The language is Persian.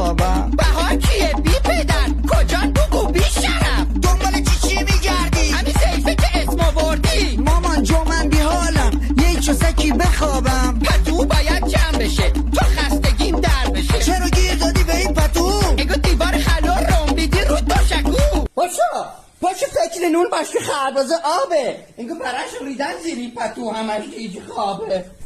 بخوابم. بهار کیه بی پدر کجان بگو بی شرف دنبال چی میگردی؟ همین سیفه که اسم آوردی. مامان جو من بی حالم یک چوسکی بخوابم. پتو باید جمع بشه تو خستگیم در بشه. چرا گیر دادی به این پتو؟ اگه دیوار خلو رومبیدی رو دوشکو. پاشو فکر نون باشی خربازه آبه. اینگه برش ریدن زیری پتو همش گیج خوابه.